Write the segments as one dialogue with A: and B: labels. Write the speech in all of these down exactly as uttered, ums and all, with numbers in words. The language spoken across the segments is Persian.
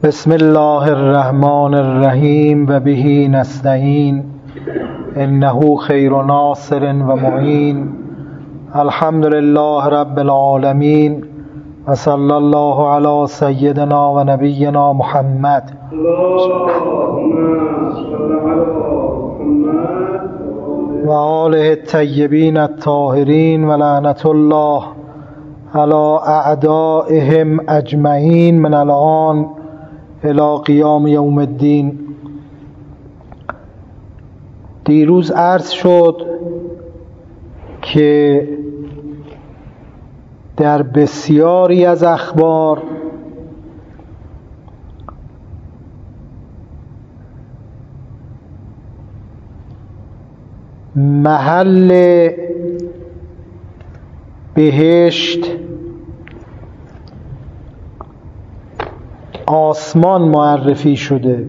A: بسم الله الرحمن الرحیم و به نستعین انه خیر ناصر و معین. الحمد لله رب العالمین و صلی الله علی سیدنا و نبینا محمد. و آله الطیبین الطاهرین و لعنت الله علی اعدائهم اجمعین من الان الی قیام یوم الدین. دیروز عرض شد که در بسیاری از اخبار محل بهشت آسمان معرفی شده.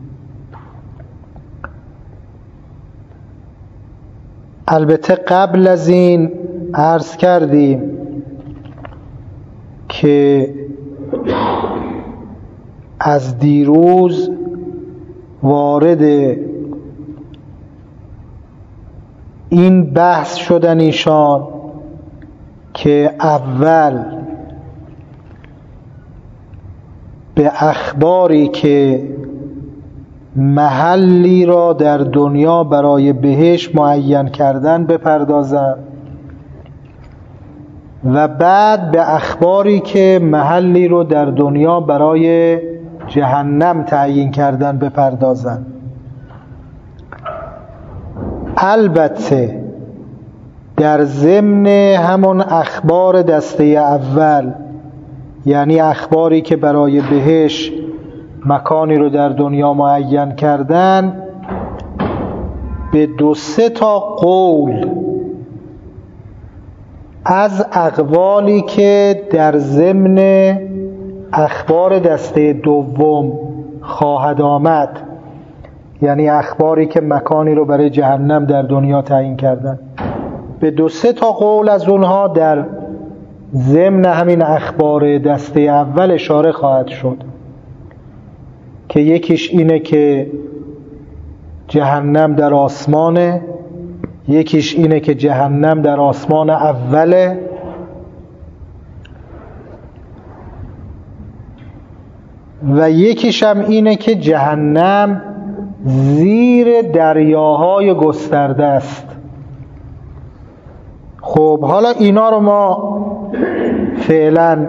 A: البته قبل از این عرض کردیم که از دیروز وارد این بحث شدن ایشان که اول به اخباری که محلی را در دنیا برای بهشت معین کردن بپردازند و بعد به اخباری که محلی رو در دنیا برای جهنم تعیین کردن بپردازند. البته در ضمن همون اخبار دسته اول، یعنی اخباری که برای بهشت مکانی رو در دنیا معین کردن، به دو سه تا قول از اقوالی که در ضمن اخبار دسته دوم خواهد آمد، یعنی اخباری که مکانی رو برای جهنم در دنیا تعیین کردن، به دو سه تا قول از اونها در ضمن همین اخبار دسته اول اشاره خواهد شد که یکیش اینه که جهنم در آسمانه، یکیش اینه که جهنم در آسمان اوله، و یکیش هم اینه که جهنم زیر دریاهای گسترده است. خب حالا اینا رو ما فعلا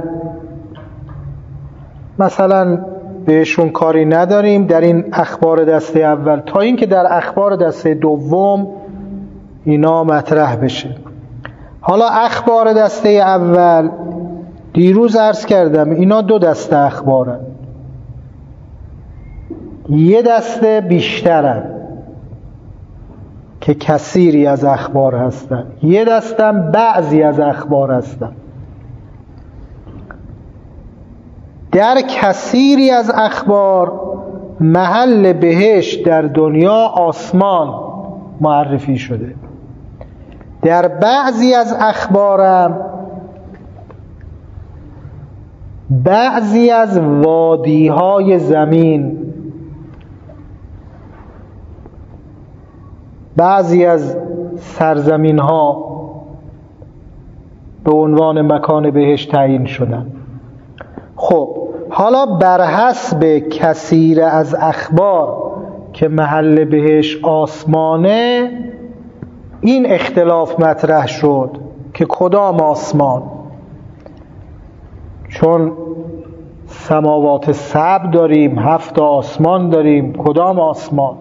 A: مثلا بهشون کاری نداریم در این اخبار دسته اول، تا اینکه در اخبار دسته دوم اینا مطرح بشه. حالا اخبار دسته اول دیروز عرض کردم اینا دو دسته اخبارن، یه دسته بیشترن که کثیری از اخبار هستن، یه دسته بعضی از اخبار هستن. در کثیری از اخبار محل بهشت در دنیا آسمان معرفی شده. در بعضی از اخبارم بعضی از وادی‌های زمین، بعضی از سرزمین‌ها به عنوان مکان بهشت تعیین شدن. خب حالا بر حسب کثیر از اخبار که محل بهشت آسمانه، این اختلاف مطرح شد که کدام آسمان، چون سماوات سبع داریم، هفت آسمان داریم، کدام آسمان؟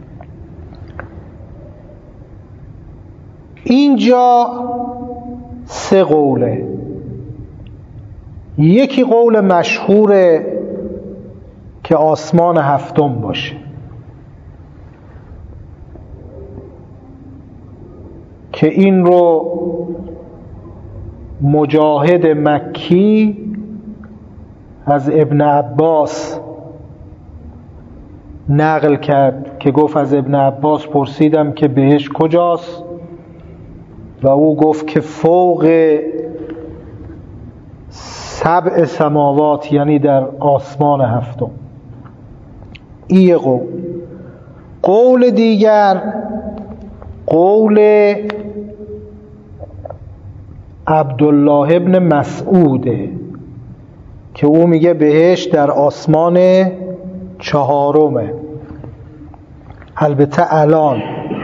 A: اینجا سه قوله. یکی قول مشهوره که آسمان هفتم باشه، که این رو مجاهد مکی از ابن عباس نقل کرد که گفت از ابن عباس پرسیدم که بهشت کجاست و او گفت که فوق سبع سماوات، یعنی در آسمان هفتم. ای قول. قول دیگر قول عبدالله ابن مسعوده که او میگه بهشت در آسمان چهارمه. البته الان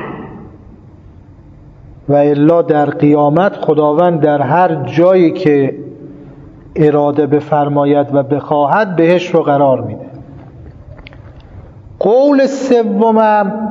A: و الا در قیامت خداوند در هر جایی که اراده بفرماید و بخواهد بهشت رو قرار میده. قول سومم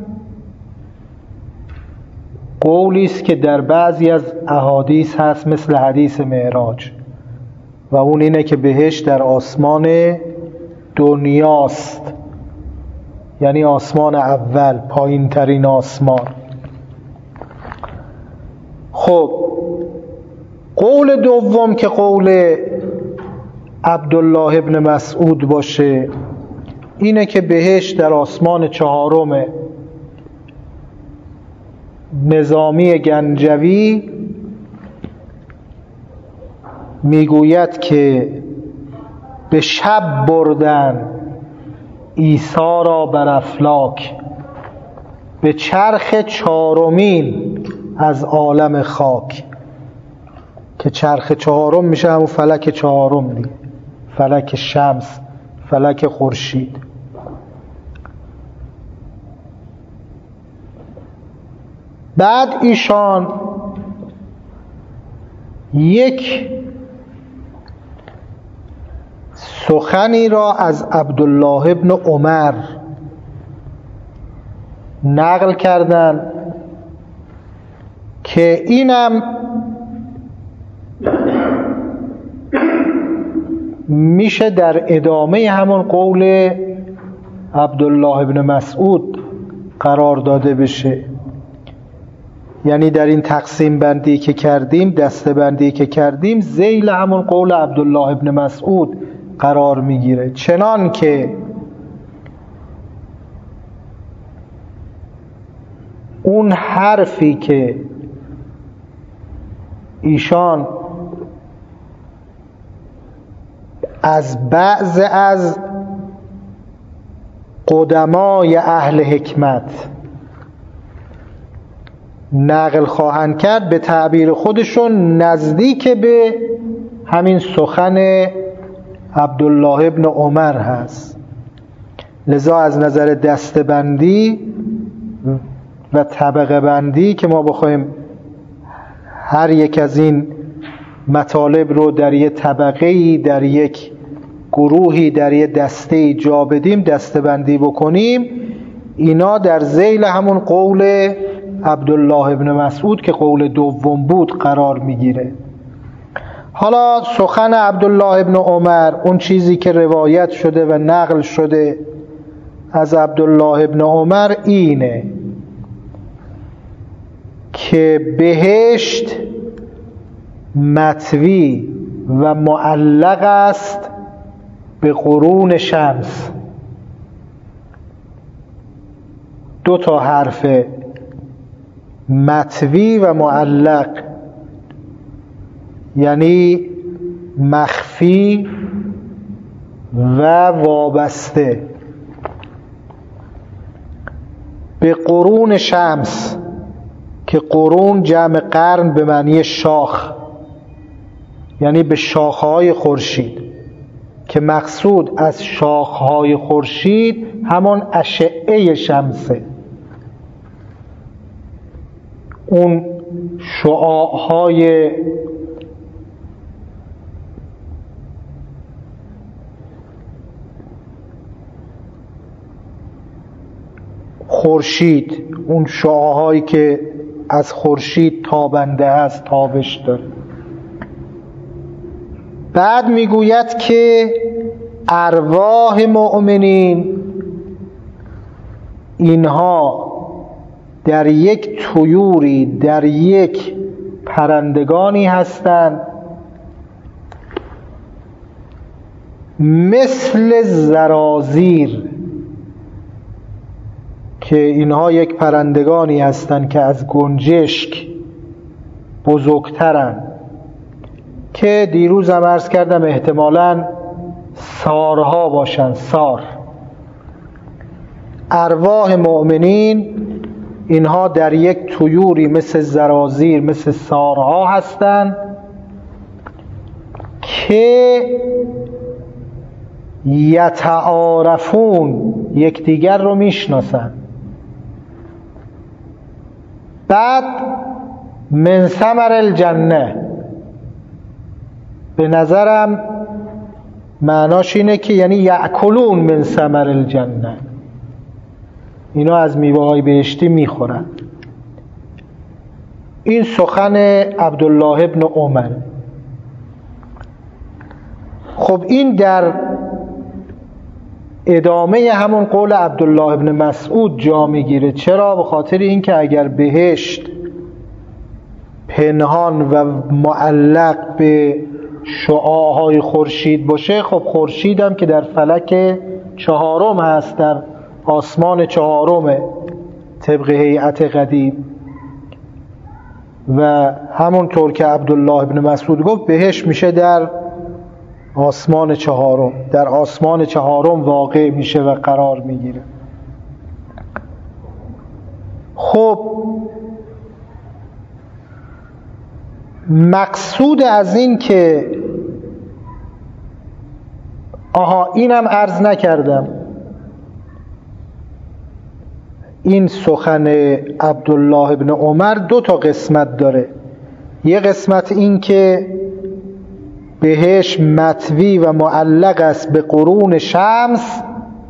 A: قولی است که در بعضی از احادیث هست مثل حدیث معراج و اون اینه که بهشت در آسمان دنیاست، یعنی آسمان اول، پایین ترین آسمان. خب قول دوم که قول عبدالله ابن مسعود باشه اینه که بهشت در آسمان چهارمه. نظامی گنجوی میگوید که به شب بردن عیسی را بر افلاک، به چرخ چهارمین از عالم خاک، که چرخ چهارم میشه همون فلک چهارم دیگه، فلک شمس، فلک خورشید. بعد ایشان یک سخنی را از عبدالله ابن عمر نقل کردن که اینم میشه در ادامه همون قول عبدالله ابن مسعود قرار داده بشه. یعنی در این تقسیم بندی که کردیم، دسته بندی که کردیم، ذیل همون قول عبدالله ابن مسعود قرار میگیره. چنان که اون حرفی که ایشان از بعض از قدمای اهل حکمت نقل خواهند کرد، به تعبیر خودشون نزدیک به همین سخن عبدالله ابن عمر هست. لذا از نظر دسته‌بندی و طبقه بندی که ما بخوایم هر یک از این مطالب رو در یک طبقه‌ای، در یک گروهی، در یک دسته‌ای جا بدیم، دسته‌بندی بکنیم، اینا در ذیل همون قول عبدالله ابن مسعود که قول دوم بود قرار میگیره. حالا سخن عبدالله ابن عمر، اون چیزی که روایت شده و نقل شده از عبدالله ابن عمر اینه که بهشت مطوی و معلق است به قرون شمس. دو تا حرف مطوی و معلق، یعنی مخفی و وابسته به قرون شمس، که قرون جمع قرن به معنی شاخ، یعنی به شاخهای خورشید، که مقصود از شاخهای خورشید همان اشعه شمسه، اون شعاعهای خورشید، اون شعاعهایی که از خورشید تابنده است، تابش داره. بعد میگوید که ارواح مؤمنین اینها در یک طیوری، در یک پرندگانی هستند مثل زرازیر، که اینها یک پرندگانی هستند که از گنجشک بزرگترن، که دیروز هم عرض کردم احتمالاً سارها باشن. سار ارواح مؤمنین اینها در یک طیوری مثل زرازیر، مثل سارها هستند که یتعارفون، یکدیگر رو میشناسن. بعد من ثمر الجنه، به نظرم معناش اینه که یعنی یأکلون من ثمر الجنه، اینا از میوه‌های بهشتی میخورن. این سخن عبدالله ابن عمر. خب این در ادامه همون قول عبدالله ابن مسعود جا میگیره. چرا؟ به خاطر اینکه اگر بهشت پنهان و معلق به شعاعهای خورشید باشه، خب خورشید هم که در فلک چهارم هست، در آسمان چهارم طبق هیئت قدیم، و همونطور که عبدالله ابن مسعود گفت بهشت میشه در آسمان چهارم، در آسمان چهارم واقع میشه و قرار میگیره. خب مقصود از این که آها اینم عرض نکردم، این سخن عبدالله ابن عمر دو تا قسمت داره. یه قسمت این که بهش مطوی و معلق است به قرون شمس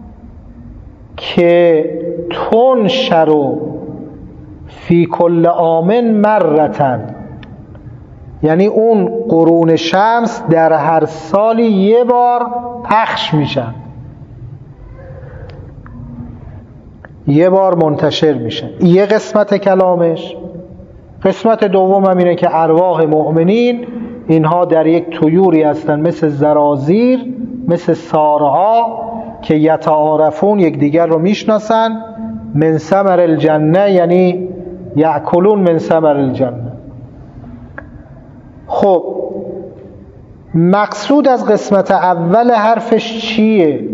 A: که تنشر فی کل آمن مرتن، یعنی اون قرون شمس در هر سالی یه بار پخش میشن، یه بار منتشر میشن. یه قسمت کلامش. قسمت دوم هم اینه که ارواح مؤمنین اینها در یک طیوری هستن مثل زرازیر، مثل سارها که یتعارفون، یکدیگر رو میشناسن. من ثمر الجنه یعنی یأکلون من ثمر الجنه. خب مقصود از قسمت اول حرفش چیه؟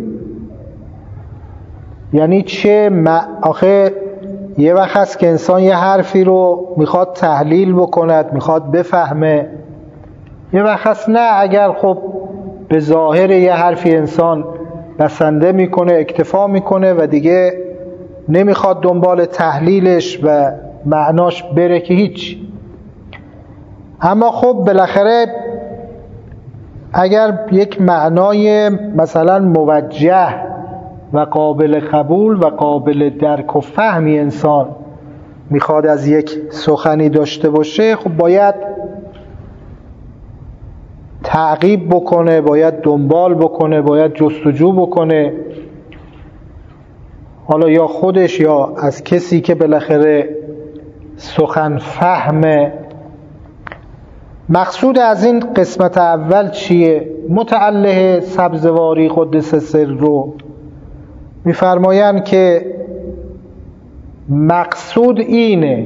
A: یعنی چه م... آخه یه وقت هست که انسان یه حرفی رو میخواد تحلیل بکند، میخواد بفهمه. یه وقت هست نه، اگر خب به ظاهر یه حرفی انسان بسنده میکنه، اکتفا میکنه و دیگه نمیخواد دنبال تحلیلش و معناش بره که هیچ. اما خب بالاخره اگر یک معنای مثلا موجه و قابل قبول و قابل درک و فهمی انسان میخواد از یک سخنی داشته باشه، خب باید تعقیب بکنه، باید دنبال بکنه، باید جستجو بکنه، حالا یا خودش یا از کسی که بالاخره سخن فهمه. مقصود از این قسمت اول چیه؟ متعلق سبزواری قدس سر رو میفرمایند که مقصود اینه،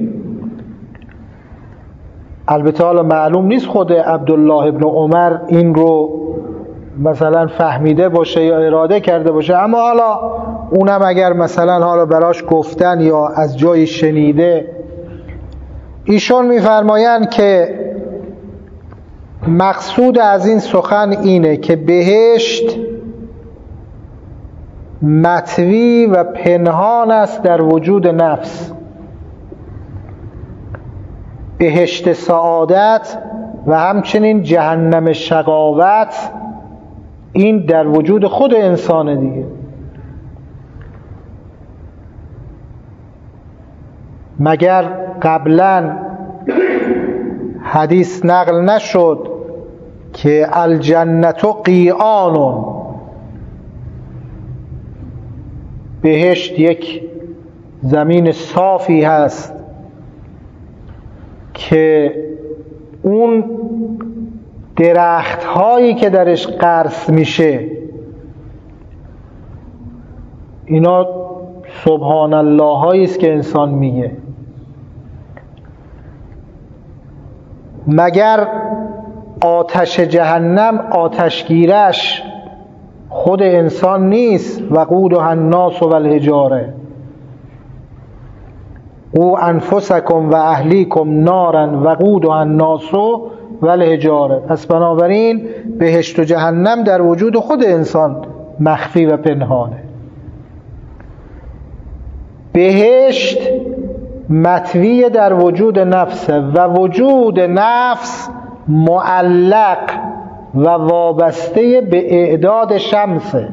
A: البته حالا معلوم نیست خود عبدالله ابن عمر این رو مثلا فهمیده باشه یا اراده کرده باشه، اما حالا اونم اگر مثلا حالا براش گفتن یا از جایی شنیده، ایشون میفرمایند که مقصود از این سخن اینه که بهشت مطوی و پنهان است در وجود نفس. بهشت سعادت و همچنین جهنم شقاوت این در وجود خود انسان دیگه. مگر قبلا حدیث نقل نشد که الجنت قیعان، بهشت یک زمین صافی هست که اون درخت هایی که درش غرس میشه اینا سبحان الله هایی است که انسان میگه. مگر آتش جهنم آتشگیرش خود انسان نیست؟ وقودها الناس و الحجاره، او انفسکم و اهلیکم نارا وقودها الناس والحجاره. پس بنابراین بهشت و جهنم در وجود خود انسان مخفی و پنهانه. بهشت مطوی در وجود نفسه و وجود نفس معلق و وابسته به اعداد شمسه.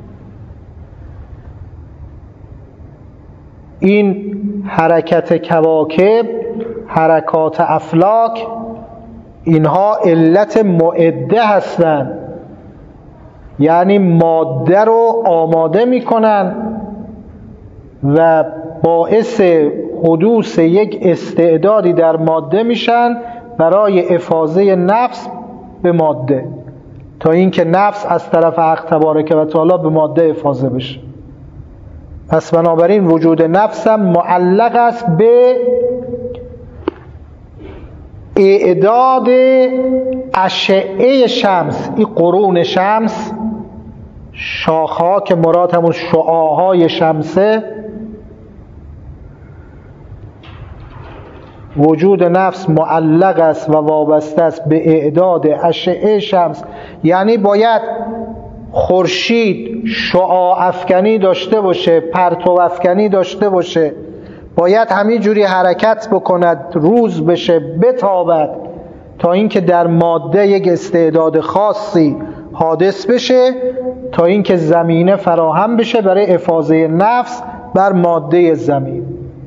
A: این حرکت کواکب، حرکات افلاک، اینها علت معده هستند، یعنی ماده رو آماده میکنن و باعث حدوث یک استعدادی در ماده میشن برای افاضه نفس به ماده، تا اینکه نفس از طرف حق تبارک و تعالی به ماده افاضه بشه. پس بنابراین وجود نفس هم معلق است به اعداد اشعه شمس. این قرون شمس، شاخه‌ها که مراد همون شعاعهای شمسه، وجود نفس معلق است و وابسته است به اعداد اشعه شمس. یعنی باید خورشید شعاع افکنی داشته باشه، پرتو افکنی داشته باشه، باید همین جوری حرکت بکند، روز بشه، بتابد، تا اینکه در ماده یک استعداد خاصی حادث بشه، تا اینکه زمینه فراهم بشه برای افاضه نفس بر ماده زمین.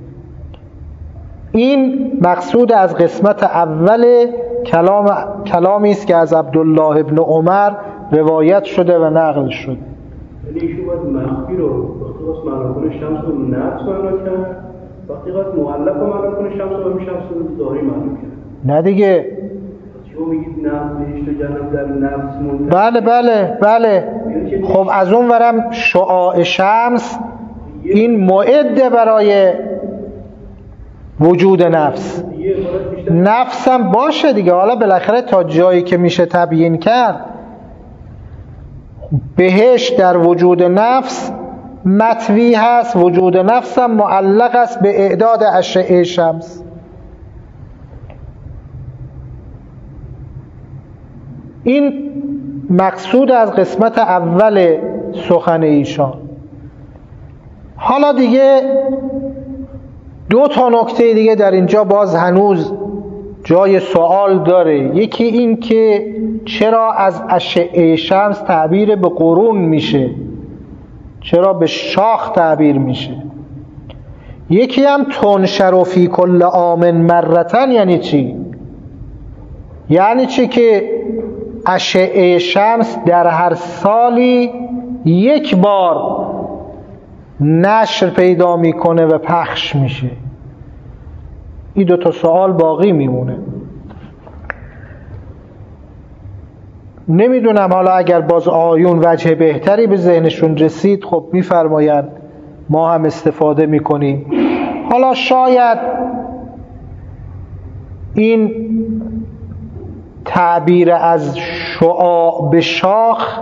A: این مقصود از قسمت اول کلام کلامی است که از عبدالله ابن عمر روایت شده و نقل شده.
B: یعنی ایشون باید مخفی رو وقتی باید معلوم کنه شمس رو نفس معلوم کرد، وقتی باید معلق رو معلوم کنه شمس رو همین شمس رو ظاهری معلوم کرد.
A: نه دیگه،
B: شما میگید نفس بهشت و جهنم در نفس منتهی.
A: بله بله بله. خب از اون ورم شعاع شمس این معده برای وجود نفس. نفس هم باشه دیگه. حالا بالاخره تا جایی که میشه تبیین کرد، بهشت در وجود نفس مطوی هست، وجود نفس هم معلق است به اعداد اشعه شمس. این مقصود از قسمت اول سخن ایشان. حالا دیگه دو تا نکته دیگه در اینجا باز هنوز جای سوال داره. یکی این که چرا از اشعه شمس تعبیر به قرون میشه، چرا به شاخ تعبیر میشه. یکی هم تنشر فی کل عام مرتن یعنی چی؟ یعنی چی که اشعه شمس در هر سالی یک بار نشر پیدا میکنه و پخش میشه. این دو تا سوال باقی میمونه. نمیدونم حالا اگر باز آیون وجه بهتری به ذهنشون رسید خب میفرمایند، ما هم استفاده میکنیم. حالا شاید این تعبیر از شعاع به شاخ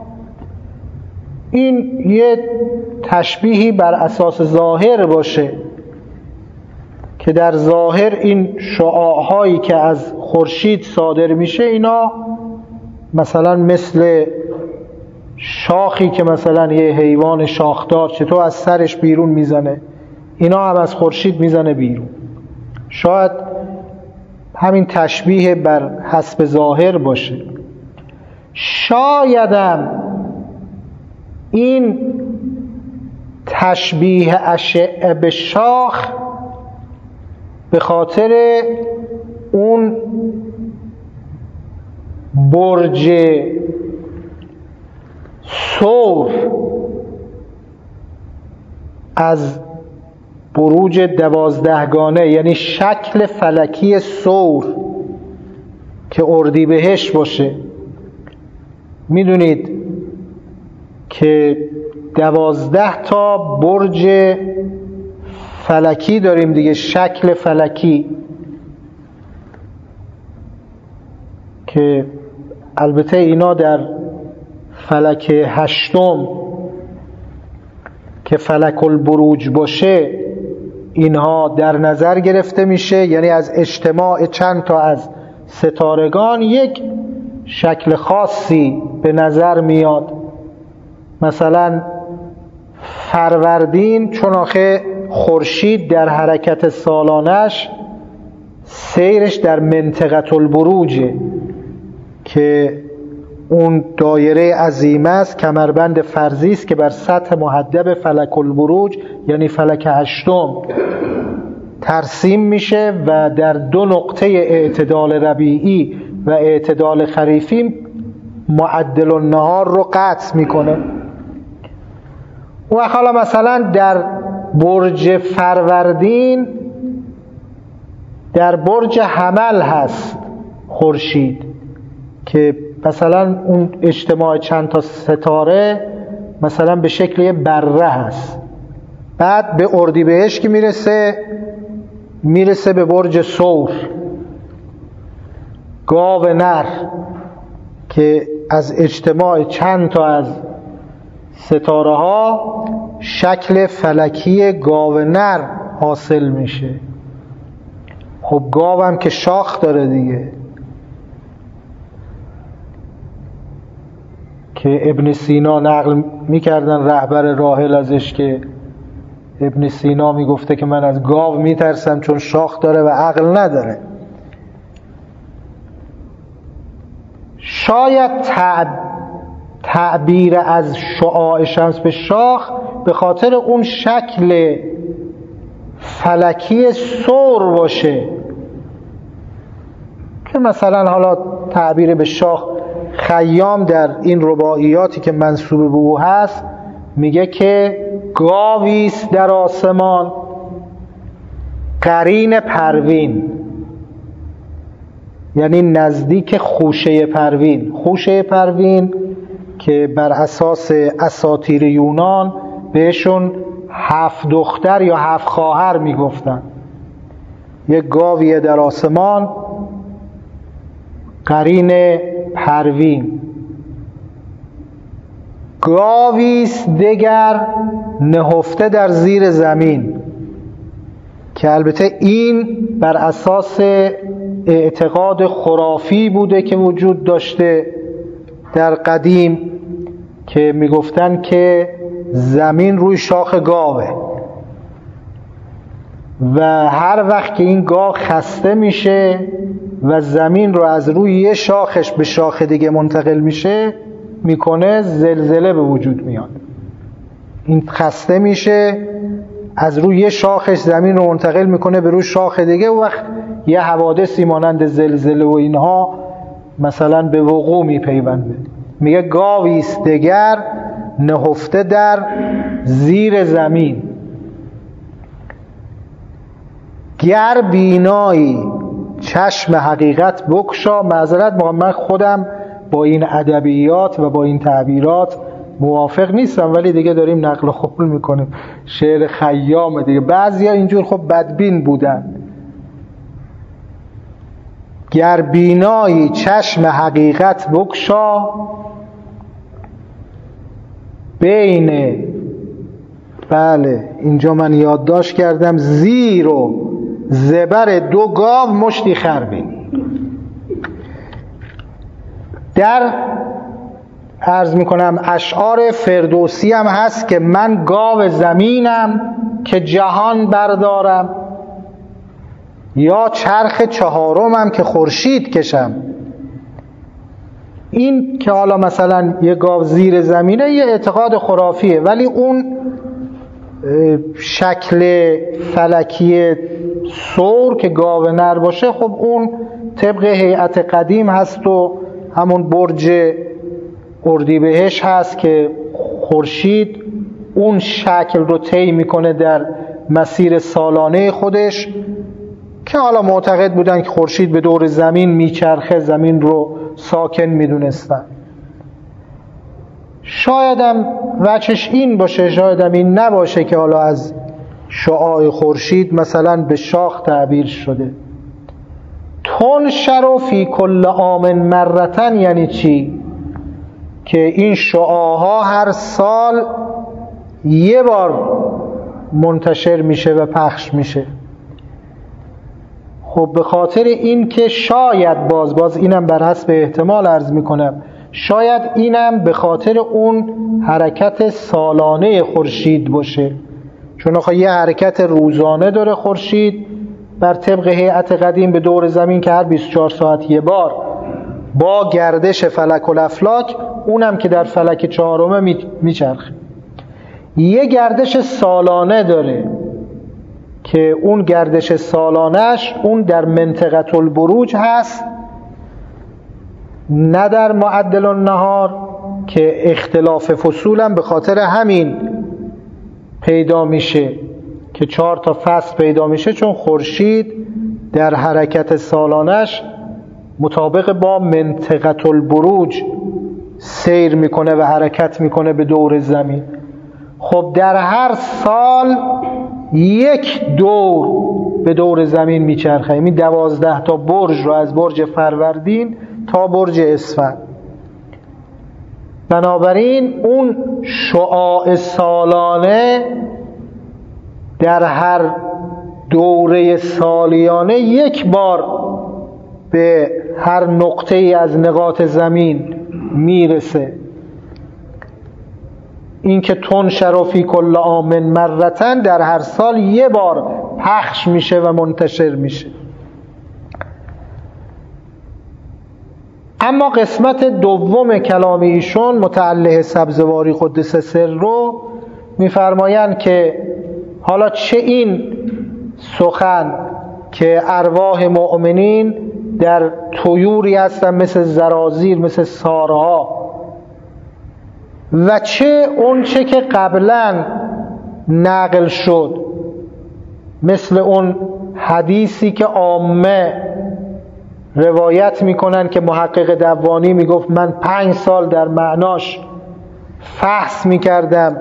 A: این یه تشبیهی بر اساس ظاهر باشه که در ظاهر این شعاعهایی که از خورشید صادر میشه اینا مثلا مثل شاخی که مثلا یه حیوان شاخدار چطور از سرش بیرون میزنه، اینا هم از خورشید میزنه بیرون. شاید همین تشبیه بر حسب ظاهر باشه. شایدم این تشبیه اشعه به شاخ به خاطر اون برج ثور از بروج دوازدهگانه، یعنی شکل فلکی ثور که اردیبهشت باشه. میدونید که دوازده تا برج فلکی داریم دیگه، شکل فلکی، که البته اینا در فلک هشتم که فلک البروج باشه اینها در نظر گرفته میشه، یعنی از اجتماع چند تا از ستارگان یک شکل خاصی به نظر میاد. مثلا فروردین، چون آخه خورشید در حرکت سالانش سیرش در منطقه البروجه که اون دایره عظیمه است، کمربند فرضی است که بر سطح محدب فلک البروج یعنی فلک هشتم ترسیم میشه و در دو نقطه اعتدال ربیعی و اعتدال خریفی معدل النهار رو قطع میکنه. و حالا مثلا در برج فروردین در برج حمل هست خورشید که مثلا اون اجتماع چند تا ستاره مثلا به شکل یه بره هست. بعد به اردیبهشت که میرسه میرسه به برج ثور، گاو نر که از اجتماع چند تا از ستاره ها شکل فلکی گاو نر حاصل میشه. خب گاو هم که شاخ داره دیگه، که ابن سینا نقل میکردن رهبر راحل ازش که ابن سینا میگفته که من از گاو میترسم چون شاخ داره و عقل نداره. شاید تعبیر از شعاع شمس به شاخ به خاطر اون شکل فلکی ثور باشه که مثلا حالا تعبیر به شاخ خیام در این رباعیاتی که منسوب به او هست میگه که گاویست در آسمان قرین پروین، یعنی نزدیک خوشه پروین. خوشه پروین که بر اساس اساطیر یونان بهشون هفت دختر یا هفت خواهر میگفتن. یک گاویه در آسمان قرین پروین، گاویست دگر نهفته در زیر زمین، که البته این بر اساس اعتقاد خرافی بوده که وجود داشته در قدیم که میگفتن که زمین روی شاخ گاوه و هر وقت که این گاو خسته میشه و زمین رو از روی یه شاخش به شاخ دیگه منتقل میشه میکنه زلزله به وجود میاد. این خسته میشه از روی یه شاخش زمین رو منتقل میکنه به روی شاخ دیگه و وقت یه حوادثی مانند زلزله و اینها مثلا به وقوع میپیونده. میگه گاویست دگر نهفته در زیر زمین، گر بینایی چشم حقیقت بکشا. معذرت من خودم با این ادبیات و با این تعبیرات موافق نیستم، ولی دیگه داریم نقل قول میکنیم، شعر خیام دیگه. بعضیا اینجور خب بدبین بودن. گر بینایی چشم حقیقت بکشا، بین، بله اینجا من یادداشت کردم، زیر و زبر دو گاو مشتی خر بین. در عرض میکنم اشعار فردوسی هم هست که من گاو زمینم که جهان بردارم، یا چرخ چهارمم که خورشید کشم. این که حالا مثلا یه گاو زیر زمینه یه اعتقاد خرافیه، ولی اون شکل فلکی ثور که گاو نر باشه خب اون طبق هیئت قدیم هست و همون برج اردیبهشت هست که خورشید اون شکل رو طی میکنه در مسیر سالانه خودش، که حالا معتقد بودن که خورشید به دور زمین میچرخه، زمین رو ساکن میدونستن. شایدم وجهش این باشه، شایدم این نباشه که حالا از شعاع خورشید مثلا به شاخ تعبیر شده. تنشر فی کل عام مرتن یعنی چی؟ که این شعاعها هر سال یه بار منتشر میشه و پخش میشه. خب به خاطر این که شاید باز باز اینم بر حسب احتمال عرض میکنم، شاید اینم به خاطر اون حرکت سالانه خورشید باشه، چون آخه یه حرکت روزانه داره خورشید بر طبق هیئت قدیم به دور زمین که هر بیست و چهار ساعت یه بار با گردش فلک الافلاک، اونم که در فلک چهارمه میچرخه. یه گردش سالانه داره که اون گردش سالانش اون در منطقه البروج هست، نه در معدل النهار که اختلاف فصولم به خاطر همین پیدا میشه که چهار تا فصل پیدا میشه، چون خورشید در حرکت سالانش مطابق با منطقه البروج سیر میکنه و حرکت میکنه به دور زمین. خب در هر سال یک دور به دور زمین میچرخه، این دوازده تا برج رو از برج فروردین تا برج اسفند. بنابراین اون شعاع سالانه در هر دوره سالیانه یک بار به هر نقطه ای از نقاط زمین میرسه. این که تنشر فی کل عام مرتن، در هر سال یه بار پخش میشه و منتشر میشه. اما قسمت دوم کلام ایشون متعلق سبزواری قدس سر رو میفرمایند که حالا چه این سخن که ارواح مؤمنین در طیوری هستن مثل زرازیر، مثل سارها، و چه اون چه که قبلا نقل شد مثل اون حدیثی که عامه روایت میکنن که محقق دوانی میگفت من پنج سال در معناش فحص میکردم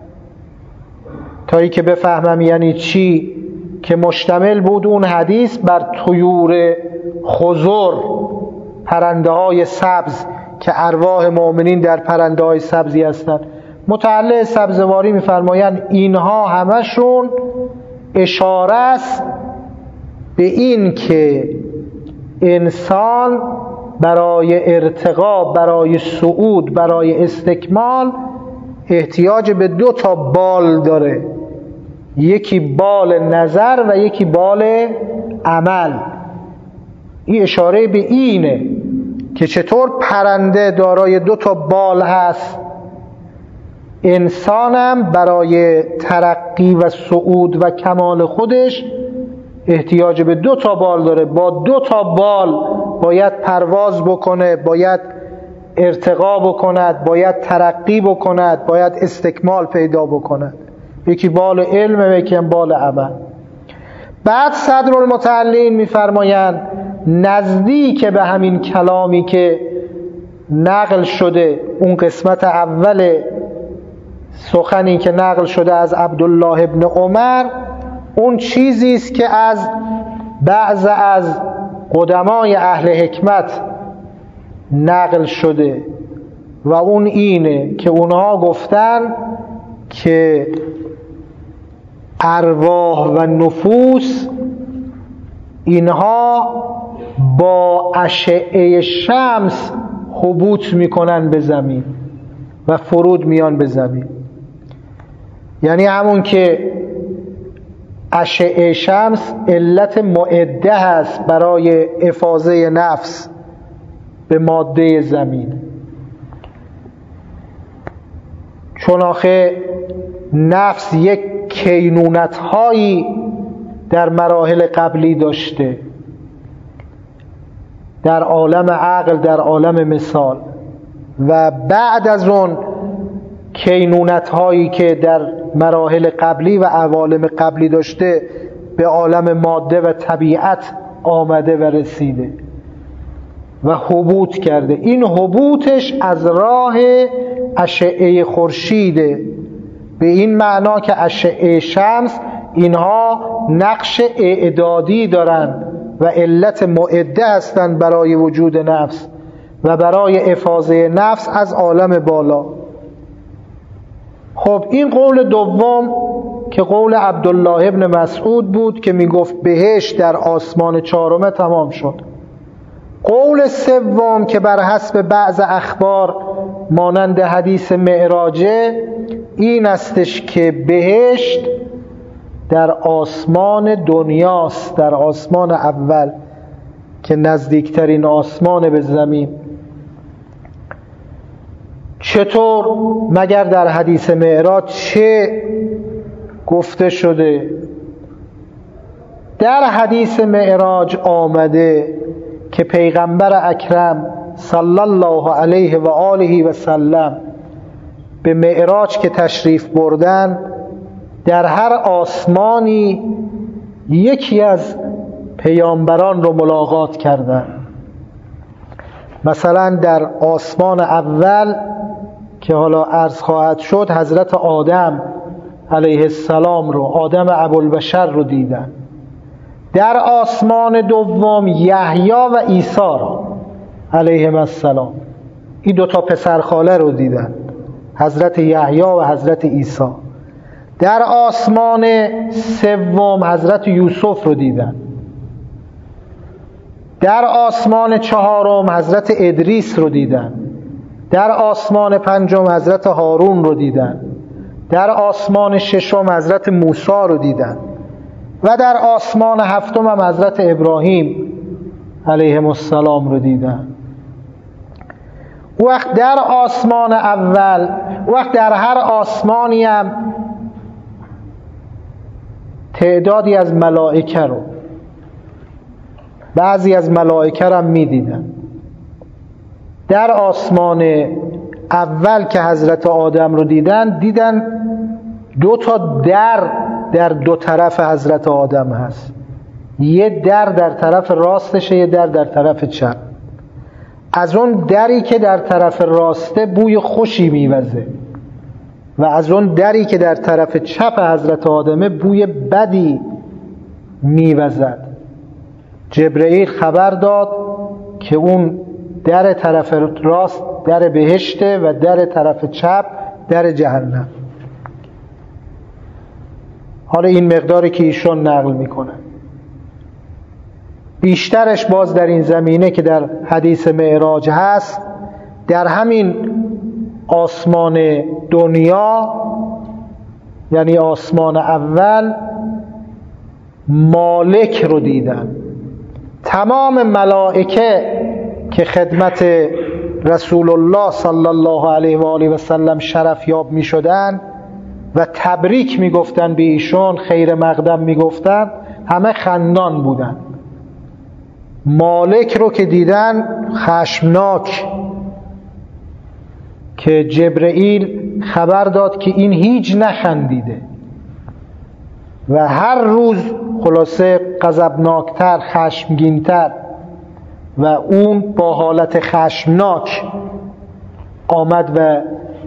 A: تا ای که بفهمم یعنی چی، که مشتمل بود اون حدیث بر طیور خضر، پرنده های سبز که ارواح مؤمنین در پرنده های سبزی هستند. متعلق سبزواری میفرمایند اینها همشون اشاره است به این که انسان برای ارتقا، برای صعود، برای استکمال احتیاج به دو تا بال داره، یکی بال نظر و یکی بال عمل. این اشاره به اینه که چطور پرنده دارای دو تا بال هست، انسانم برای ترقی و صعود و کمال خودش احتیاج به دو تا بال داره. با دو تا بال باید پرواز بکنه، باید ارتقا بکند، باید ترقی بکند، باید استکمال پیدا بکند. یکی بال علم و یکی بال عمل. بعد صدرالمتعلین میفرمایند نزدیک به همین کلامی که نقل شده، اون قسمت اول سخنی که نقل شده از عبدالله ابن عمر، اون چیزی است که از بعض از قدمای اهل حکمت نقل شده و اون اینه که اونها گفتن که ارواح و نفوس اینها با اشعه شمس هبوط میکنن به زمین و فرود میان به زمین. یعنی همون که اشعه شمس علت معده هست برای افاضه نفس به ماده زمین، چون آخه نفس یک کینونت هایی در مراحل قبلی داشته، در عالم عقل، در عالم مثال، و بعد از اون کینونت هایی که در مراحل قبلی و عوالم قبلی داشته به عالم ماده و طبیعت آمده و رسیده و هبوط کرده. این هبوطش از راه اشعه خورشیده، به این معنا که اشعه شمس اینها نقش اعدادی دارن و علت معده هستند برای وجود نفس و برای افاضه نفس از عالم بالا. خب این قول دوم که قول عبدالله ابن مسعود بود که میگفت بهشت در آسمان چهارم تمام شد. قول سوم که بر حسب بعض اخبار مانند حدیث معراجه این استش که بهشت در آسمان دنیاست، در آسمان اول که نزدیکترین آسمان به زمین. چطور؟ مگر در حدیث معراج چه گفته شده؟ در حدیث معراج آمده که پیغمبر اکرم صلی الله علیه و آله و سلم به معراج که تشریف بردن در هر آسمانی یکی از پیامبران رو ملاقات کردن. مثلا در آسمان اول که حالا عرض خواهد شد حضرت آدم علیه السلام رو، آدم ابوالبشر رو دیدن. در آسمان دوم یحیی و عیسی رو علیهم السلام، این دوتا پسرخاله رو دیدن، حضرت یحیی و حضرت عیسی. در آسمان سوم حضرت یوسف رو دیدن. در آسمان چهارم حضرت ادریس رو دیدن. در آسمان پنجم حضرت هارون رو دیدن. در آسمان ششم حضرت موسی رو دیدن و در آسمان هفتم هم حضرت ابراهیم علیهم السلام رو دیدن. وقت در آسمان اول، وقت در هر آسمانی هم تعدادی از ملائکه رو، بعضی از ملائکه رو هم می دیدن. در آسمان اول که حضرت آدم رو دیدن، دیدن دو تا در در دو طرف حضرت آدم هست. یه در در طرف راستشه، یه در در طرف چپ. از اون دری که در طرف راسته بوی خوشی میوزه و از اون دری که در طرف چپ حضرت آدمه بوی بدی میوزد. جبرئیل خبر داد که اون در طرف راست در بهشته و در طرف چپ در جهنم. حالا این مقداری که ایشون نقل میکنه، بیشترش باز در این زمینه که در حدیث معراج هست، در همین آسمان دنیا یعنی آسمان اول مالک رو دیدن. تمام ملائکه که خدمت رسول الله صلی الله علیه و آله و سلم شرف یاب می شدن و تبریک می گفتن به ایشون، خیر مقدم می گفتن، همه خندان بودن. مالک رو که دیدن خشمناک، که جبرئیل خبر داد که این هیچ نخندیده و هر روز خلاصه غضبناکتر، خشمگینتر و اون با حالت خشمناک آمد و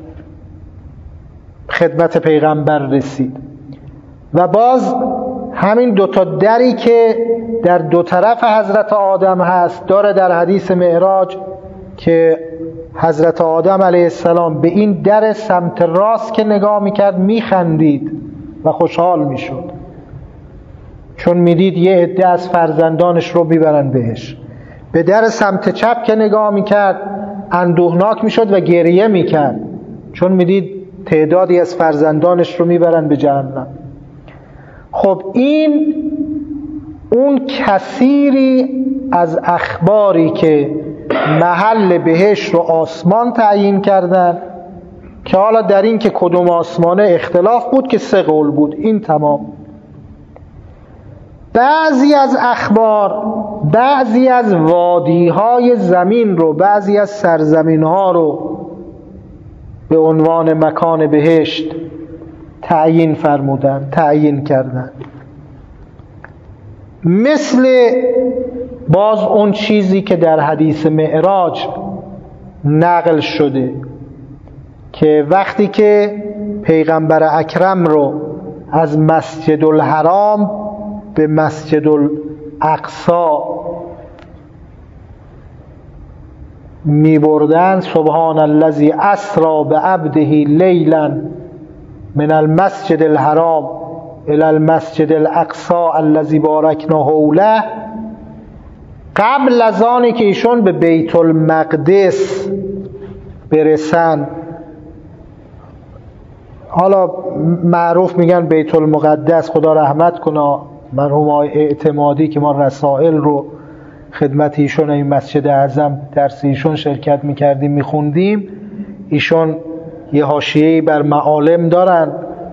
A: خدمت پیغمبر رسید. و باز همین دوتا دری که در دو طرف حضرت آدم هست داره در حدیث معراج که حضرت آدم علیه السلام به این در سمت راست که نگاه میکرد میخندید و خوشحال میشد، چون میدید یه عده از فرزندانش رو میبرن بهش. به در سمت چپ که نگاه میکرد اندوهناک میشد و گریه میکرد، چون میدید تعدادی از فرزندانش رو میبرن به جهنم. خب این اون کثیری از اخباری که محل بهشت رو آسمان تعیین کردن، که حالا در این که کدوم آسمانه اختلاف بود که سه قول بود، این تمام. بعضی از اخبار بعضی از وادی‌های زمین رو، بعضی از سرزمین‌ها رو به عنوان مکان بهشت تعیین فرمودن، تعیین کردن. مثل باز اون چیزی که در حدیث معراج نقل شده که وقتی که پیغمبر اکرم رو از مسجد الحرام به مسجد الاقصی می بردن، سبحان الذی اسری بعبده لیلا من المسجد الحرام الی المسجد الاقصی الذی بارکنا حوله، قبل از آنی که ایشون به بیت المقدس برسن، حالا معروف میگن بیت المقدس، خدا رحمت کنه مرحوم آقای اعتمادی که ما رسائل رو خدمت ایشون این مسجد اعظم درس ایشون شرکت میکردیم میخوندیم، ایشون یه حاشیه‌ای بر معالم دارن،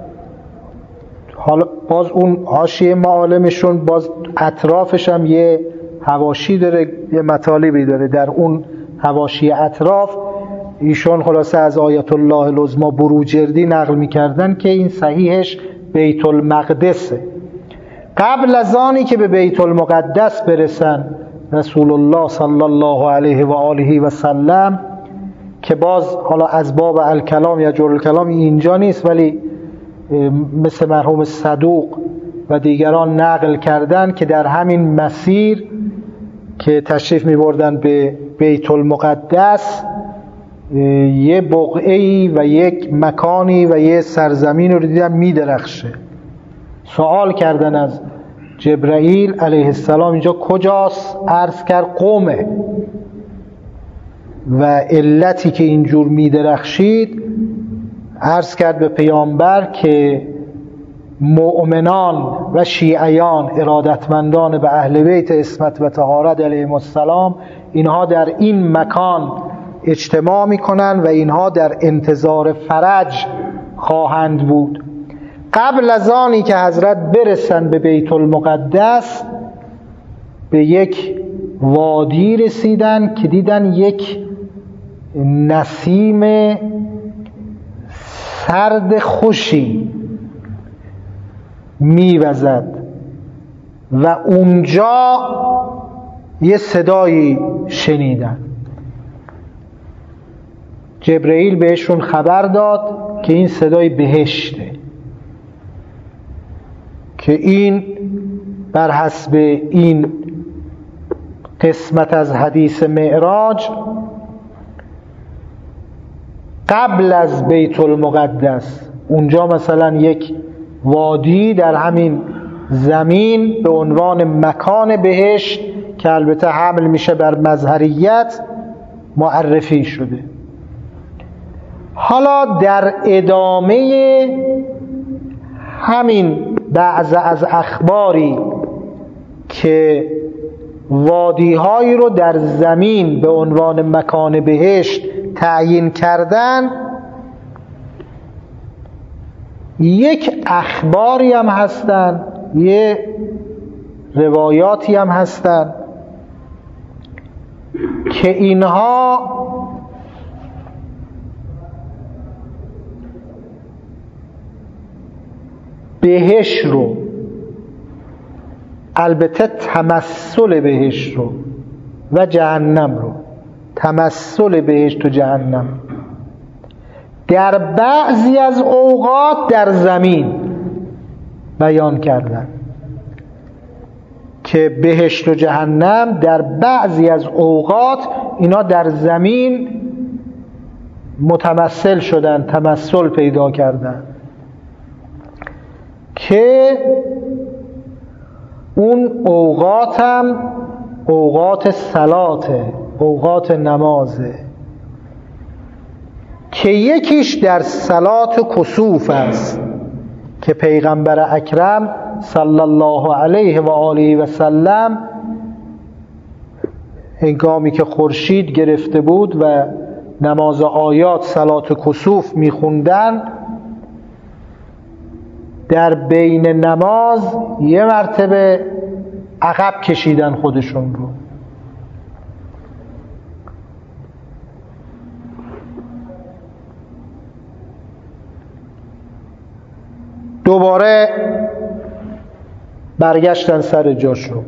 A: حالا باز اون حاشیه معالمشون باز اطرافش هم یه حواشی داره، یه مطالبی داره، در اون حواشی اطراف ایشون خلاصه از آیت الله العظمی بروجردی نقل میکردن که این صحیحش بیت المقدسه. قبل از آنی که به بیت المقدس برسن رسول الله صلی الله علیه و آله و سلم، که باز حالا از باب الکلام یا جر الکلام اینجا نیست، ولی مثل مرحوم صدوق و دیگران نقل کردن که در همین مسیر که تشریف می بردن به بیت المقدس یه بقعه‌ای و یک مکانی و یه سرزمین رو دیدن می درخشه. سوال کردن از جبرائیل علیه السلام اینجا کجاست؟ عرض کرد قومه، و علتی که اینجور می درخشید عرض کرد به پیامبر که مؤمنان و شیعیان ارادتمندان به اهل بیت عصمت و طهارت علیهم السلام اینها در این مکان اجتماع میکنن و اینها در انتظار فرج خواهند بود. قبل از آنی که حضرت برسن به بیت المقدس به یک وادی رسیدن که دیدن یک نسیم سرد خوشی میوزد و اونجا یه صدایی شنیدن. جبرئیل بهشون خبر داد که این صدای بهشته، که این بر حسب این قسمت از حدیث معراج قبل از بیت المقدس اونجا مثلا یک وادی در همین زمین به عنوان مکان بهشت که البته حمل میشه بر مظهریت معرفی شده. حالا در ادامه همین بعض از اخباری که وادی‌هایی رو در زمین به عنوان مکان بهشت تعیین کردن، یک اخباری هم هستن، یه روایاتی هم هستن که اینها بهشت رو، البته تمثل بهشت رو و جهنم رو، تمثل بهشت و جهنم در بعضی از اوقات در زمین بیان کردن، که بهشت و جهنم در بعضی از اوقات اینا در زمین متمثل شدن، تمثل پیدا کردن، که اون اوقات هم اوقات صلاته، اوقات نمازه، که یکیش در صلات کسوف است که پیغمبر اکرم صلی الله علیه و آله و سلم هنگامی که خورشید گرفته بود و نماز آیات صلات کسوف میخوندن، در بین نماز یه مرتبه عقب کشیدن خودشون رو. دوباره برگشتن سر جاشو.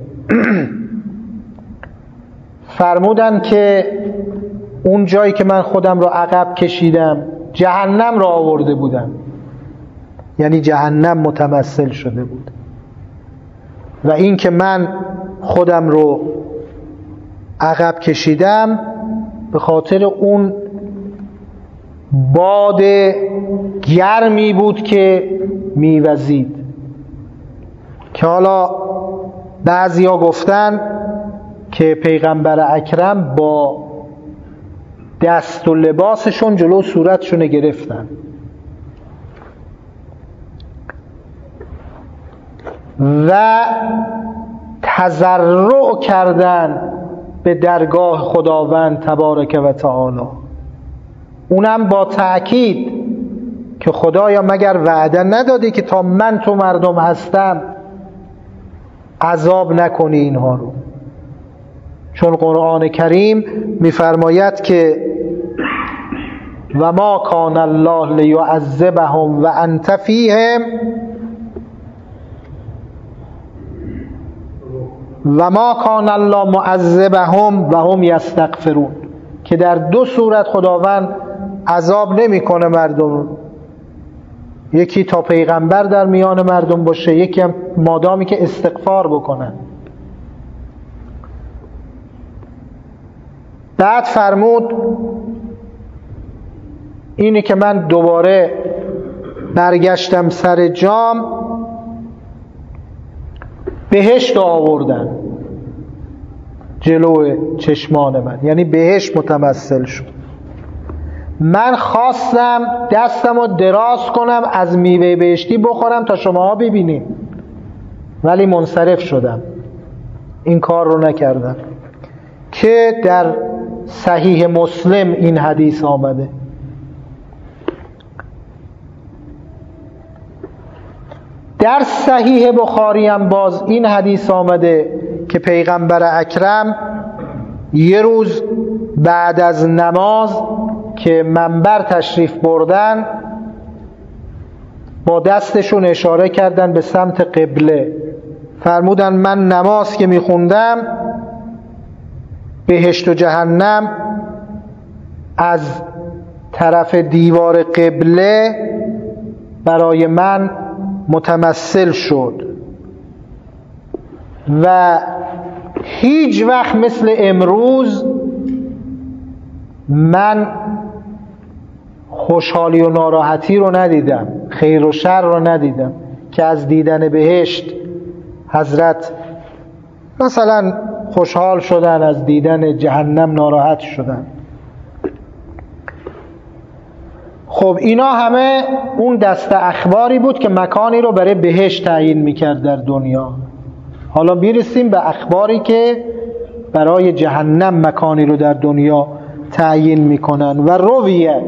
A: فرمودن که اون جایی که من خودم رو عقب کشیدم جهنم رو آورده بودم، یعنی جهنم متمثل شده بود، و این که من خودم رو عقب کشیدم به خاطر اون باد گرمی بود که میوزید، که حالا بعضیا گفتن که پیغمبر اکرم با دست و لباسشون جلو صورتشون گرفتن و تضرع کردن به درگاه خداوند تبارک و تعالی، اونم با تأکید که خدایا مگر وعده ندادی که تا من تو مردم هستم عذاب نکنی اینها رو؟ چون قرآن کریم میفرماید که و ما کان الله لیعذبهم و انت فیهم و ما کان الله معذبهم و هم یستغفرون، که در دو صورت خداوند عذاب نمیکنه مردم، یکی تا پیغمبر در میان مردم باشه، یکی هم مادامی که استغفار بکنن. بعد فرمود اینی که من دوباره برگشتم سر جام، بهشت آوردن جلو چشمان من، یعنی بهشت متمثل شد. من خواستم دستم رو دراز کنم از میوه بهشتی بخورم تا شماها ببینیم، ولی منصرف شدم، این کار رو نکردم. که در صحیح مسلم این حدیث آمده. در صحیح بخاری هم باز این حدیث آمده که پیغمبر اکرم یه روز بعد از نماز که منبر تشریف بردن با دستشون اشاره کردن به سمت قبله، فرمودن من نماز که میخوندم بهشت و جهنم از طرف دیوار قبله برای من متمثل شد و هیچ وقت مثل امروز من خوشحالی و ناراحتی رو ندیدم، خیر و شر رو ندیدم که از دیدن بهشت حضرت مثلا خوشحال شدن، از دیدن جهنم ناراحت شدن. خب اینا همه اون دست اخباری بود که مکانی رو برای بهشت تعیین میکرد در دنیا. حالا میرسیم به اخباری که برای جهنم مکانی رو در دنیا تعیین میکنن. و رویه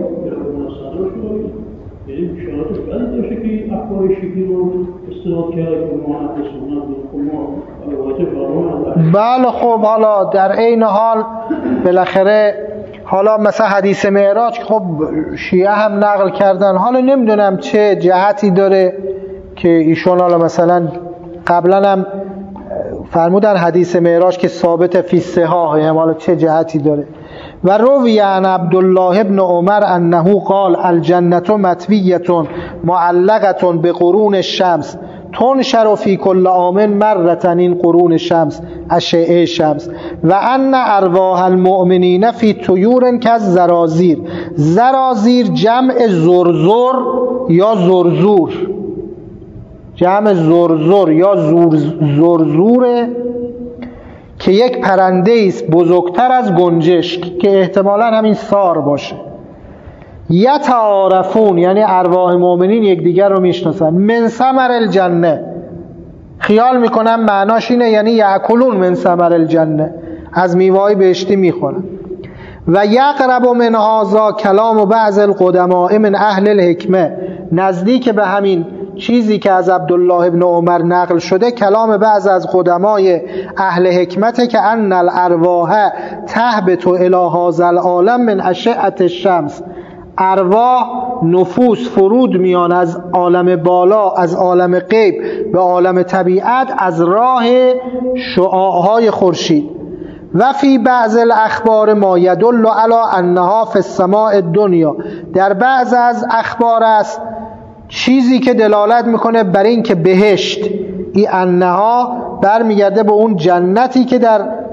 A: بله. خب حالا در این حال بالاخره حالا مثلا حدیث معراج خب شیعه هم نقل کردن، حالا نمیدونم چه جهتی داره که ایشون حالا مثلا قبلا هم فرمودن حدیث معراج که ثابت فی الصحاح، هم حالا چه جهتی داره. و روی عن عبدالله ابن عمر انه قال الجنة مطویة معلقة بقرون الشمس تنشر فی کل عام مرة، این قرون شمس اشعه شمس. و ان ارواح المؤمنین فی طیور کالزرازیر، زرازیر جمع زرزر یا زرزور، جمع زرزر یا زرزوره که یک پرنده است بزرگتر از گنجشک که احتمالاً همین سار باشه. یتعارفون یعنی ارواح مؤمنین یکدیگر رو میشناسن. من ثمر الجنه، خیال میکنم معناش اینه یعنی یاکلون من ثمر الجنه، از میوه‌های بهشتی میخورن. و یقرب من هذا کلام بعض القدماء من اهل الحکمه، نزدیک به همین چیزی که از عبدالله ابن عمر نقل شده کلام بعض از قدمای اهل حکمته که ان الارواح تهبط الی هذا العالم من اشعه الشمس، ارواح نفوس فرود میان از عالم بالا، از عالم غیب به عالم طبیعت از راه شعاعهای خورشید. و فی بعض الاخبار ما یدل علی انها فی السماء الدنیا، در بعض از اخبار است چیزی که دلالت میکنه بر این که بهشت ای انها برمیگرده به اون جنتی که در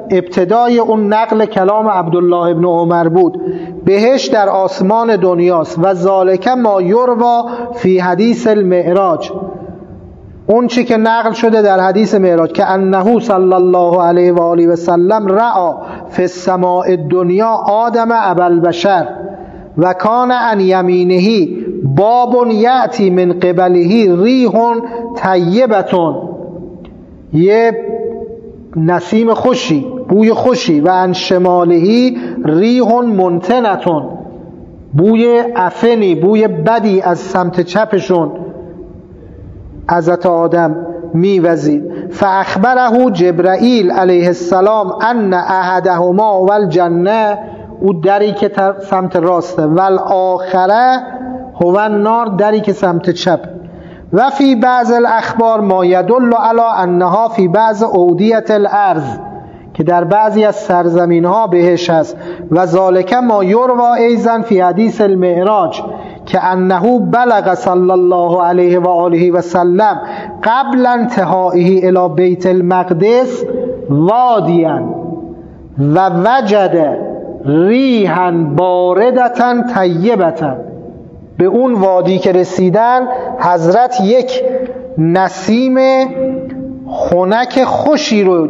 A: ابتدای اون نقل کلام عبدالله ابن عمر بود، بهشت در آسمان دنیاست و ذالک ما یروا فی حدیث المعراج، اون چی که نقل شده در حدیث معراج که انه صلی الله علیه و آله و سلم رأى فی السماء الدنیا آدم ابا البشر و کان عن یمینه باب یأتی من قبله ریح طیبه، یه نسیم خوشی، بوی خوشی، و عن شماله ریح منتنه، بوی عفنی، بوی بدی از سمت چپشون حضرت آدم میوزید. فاخبره جبرائیل علیه السلام ان احدهما والجنه، او دری که سمت راسته، والآخره هو النار، دری که سمت چپ. و فی بعض الاخبار ما یدل علی انها فی بعض اودیه الارض، که در بعضی از سرزمین ها بهش هست. و ذالک ما یروا ایضا فی حدیث المعراج که انه بلغ صلی الله علیه و آله و سلم قبل انتهائه الی بیت المقدس وادیا و وجد ریحا باردتا طیبتا، به اون وادی که رسیدن حضرت یک نسیم خنک خوشی رو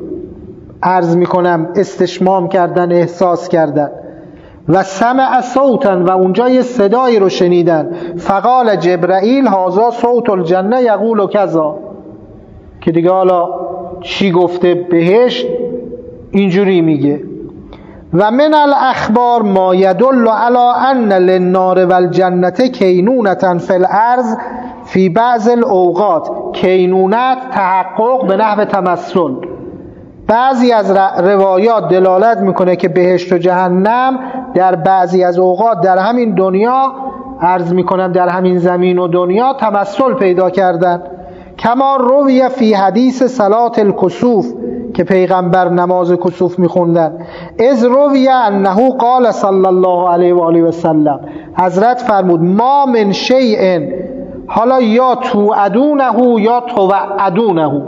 A: عرض میکنم استشمام کردن، احساس کردن. و سمع صوتا، و اونجا یه صدایی رو شنیدن. فقال جبرائیل هذا صوت الجنه یقول کذا، که دیگه حالا چی گفته بهشت اینجوری میگه. و من الاخبار ما یدل علی ان للنار والجنه کینونة فی الارض فی بعض الاوقات، کینونت تحقق به نحو تمثل. بعضی از روایات دلالت میکنه که بهشت و جهنم در بعضی از اوقات در همین دنیا، عرض میکنم در همین زمین و دنیا تمثل پیدا کردن. کما روی فی حدیث صلات الکسوف، که پیغمبر نماز کسوف میخوندن. از روی انه قال صلی الله علیه و آله و سلم، حضرت فرمود ما من شیء، حالا یا توعدونه یا توعدونه،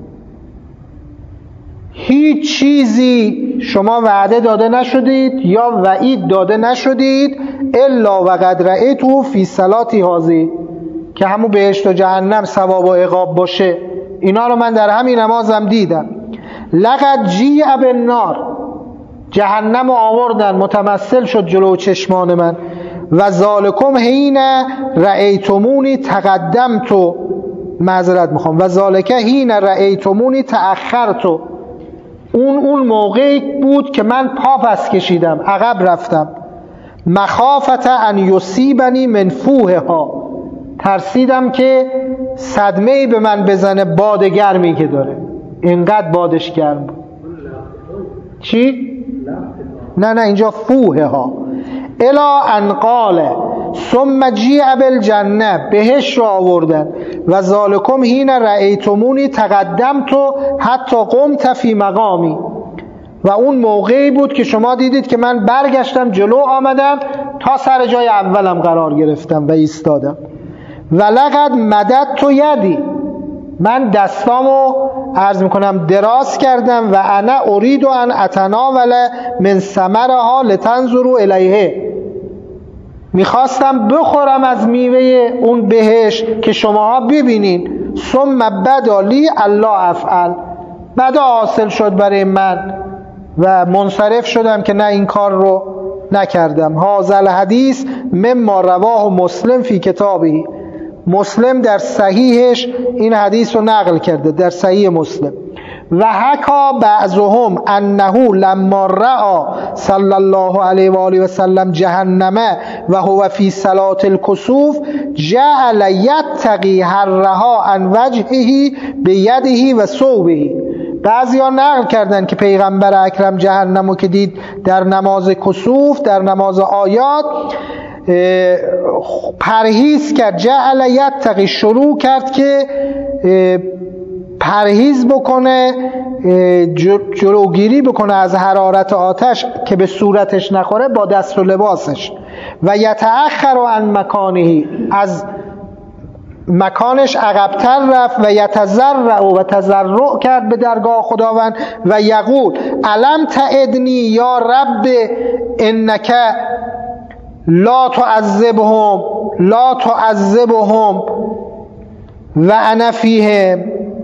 A: هیچ چیزی شما وعده داده نشدید یا وعید داده نشدید، الا وقد رأیته فی صلاتی هذه، که همون بهشت و جهنم ثواب و عقاب باشه، اینا رو من در همین نمازم دیدم. لقد جیع بالنار، جهنم رو آوردن متمثل شد جلو چشمان من. و ذالکم حین رأیتمونی تقدمت، معذرت میخوام، و ذالک حین رأیتمونی تأخرت، اون اون موقعی بود که من پا پس کشیدم، عقب رفتم. مخافت ان یصیبنی من فوهها، ترسیدم که صدمه‌ای به من بزنه، باد گرمی که داره، اینقدر بادش گرم بود. چی؟ نه نه اینجا فوهها. الا ان قال ثم جیع بالجنه، بهش رو آوردن. و ذالکم حین رأیتمونی تقدمت حتی قمت فی مقامی، و اون موقعی بود که شما دیدید که من برگشتم جلو آمدم تا سر جای اولم قرار گرفتم و ایستادم. و لقد مددت یدی، من دستامو عرض میکنم دراز کردم. و انا اريد ان اتناول من ثمرها لتنظروا الیه، میخواستم بخورم از میوه اون بهشت که شماها ببینین. ثم بدا لی الله افعل، بدا حاصل شد برای من و منصرف شدم که نه، این کار رو نکردم. هذا الحدیث مما رواه مسلم فی کتابه، مسلم در صحیحش این حدیث رو نقل کرده، در صحیح مسلم. و حکا بعضهم انه لما رأى صلی الله علیه و آله و سلم جهنم و هو فی صلات الکسوف جعل یتقی حرها عن وجهه بیده و ثوبه. بعضی ها نقل کردن که پیغمبر اکرم جهنم رو که دید در نماز کسوف، در نماز آیات، پرهیز کرد. جعل یتقی، شروع کرد که پرهیز بکنه، جلوگیری بکنه از حرارت آتش که به صورتش نخوره با دست و لباسش. و یتأخر عن مکانه، از مکانش عقبتر رفت و یتضرع و تضرع کرد به درگاه خداوند و یقول الم تعدنی یا رب انک لا تعذبهم لا تعذبهم و انا فیهم.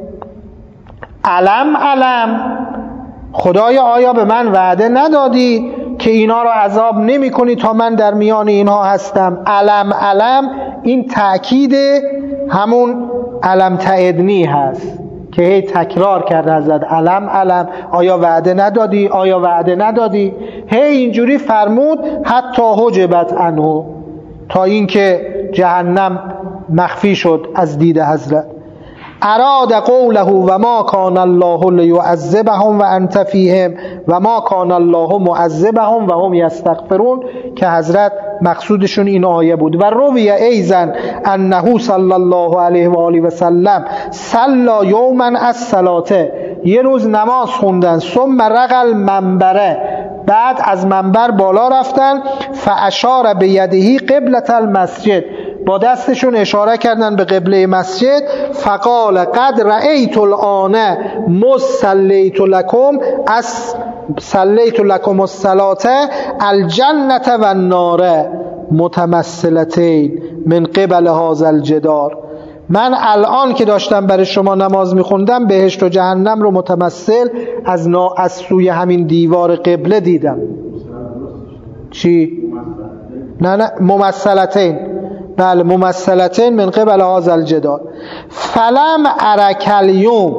A: الم الم خدایا آیا به من وعده ندادی که اینا رو عذاب نمی کنی تا من در میان اینها هستم؟ الم الم این تأکید همون الم تعدنی هست که هی تکرار کرده حضرت الم الم آیا وعده ندادی آیا وعده ندادی هی اینجوری فرمود حتی حجبت عنه تا اینکه جهنم مخفی شد از دید حضرت. اراد قوله و ما کان الله لیعذبهم و انت فیهم و ما کان الله معذبهم و هم یستغفرون که حضرت مقصودشون این آیه بود. و روی ایضا انه صلی الله علیه و آله و سلم صلی یوما الصلاه یه روز نماز خوندن ثم رقل منبره بعد از منبر بالا رفتن فاشار بیده قبلة المسجد با دستشون اشاره کردن به قبله مسجد فقال قد رأیت الآن مصلیت لکم از صلیت لکم الصلاة الجنة و النار متمثلتین من قبل هذا الجدار. من الان که داشتم برای شما نماز میخوندم بهشت و جهنم رو متمثل از, نا... از سوی همین دیوار قبله دیدم. چی؟ نه نه ممثلتین بله ممثلتین من قبل هذا الجدار. فلم ارک الیوم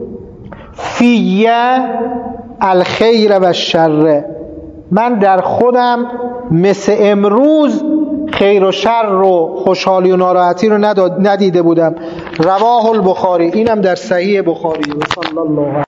A: فی الخیر و الشر من در خودم مثل امروز خیر و شر رو خوشحالی و ناراحتی رو ندیده بودم. رواه البخاری اینم در صحیح بخاری. صلی الله